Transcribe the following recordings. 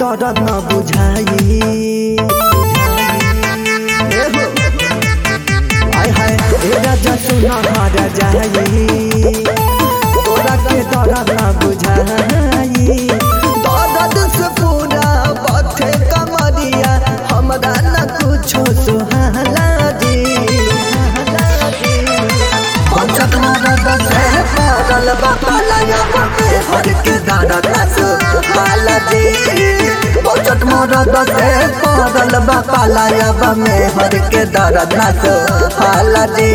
दर्द न बुझाई आय हाय ए राजा सुना हार जाई तोरा के दर्द न बुझाई दर्द से पूरा बथे कमरिया हमरा न कुछो सुहाला जी बचत मरद से पागल बापालाया बापे हर के दर्द न सुहाला जी बचत मरद से पागल बापालाया बापे हर के दर्द न सुहाला जी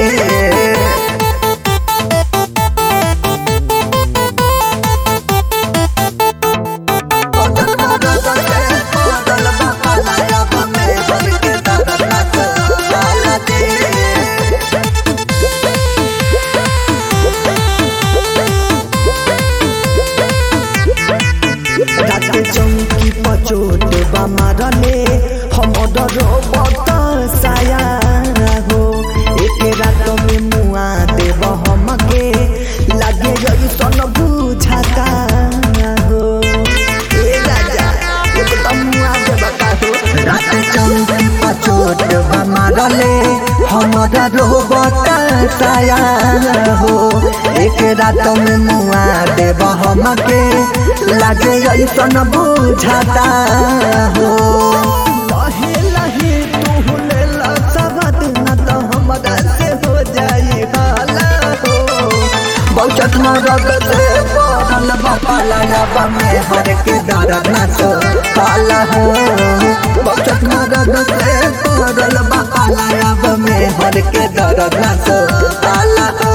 चौकी पचोट बमारले हम बताया हो एक रात में मुआ देव हमके लगे जैसन बुझाता हो ए राजा एकदम मुआ देव का हो रात चौकी पचोट बमारले हम बताया हो एक रात में मुआ देव हमके लगे ऐसन बुझाता हो लहे लहे तू लेला सबत न तो हमरा से हो जाई हाला हो बचत मरद से पड़ल बापालाया बामे हर के दर्द न सुहाला हो बचत मरद से पड़ल बापालाया बामे हर के दर्द न सुहाला हो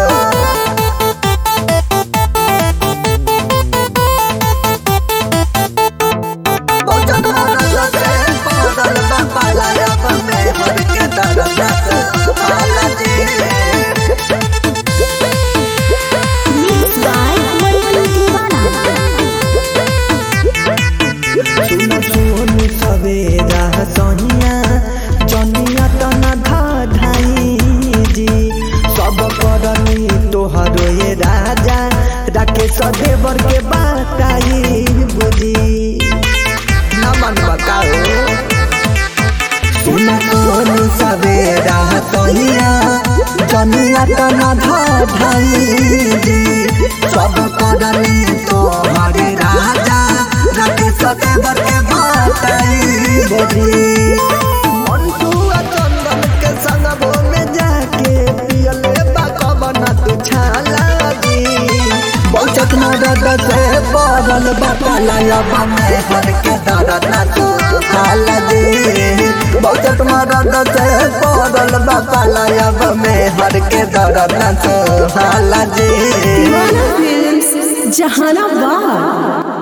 सवेरा सोनिया जनिया तना धाई जी सब करनी तोहरो ये राजा राकेश देवर के बताई बुझी नमन बताओ सुन सोनी सवेरा सोनिया जनिया तना धाई जी सब करनी तोहरे राजा राकेश देवर के मंटू चंदन के संगबो में जाके पियले बाकबन तू छाला जी बचत मरद से पड़ल बापालाया बामे हर के दर्द न सुहाला जी बचत मरद से पड़ल बापालाया बामे हर के दर्द न सुहाला जी जहानाबाद।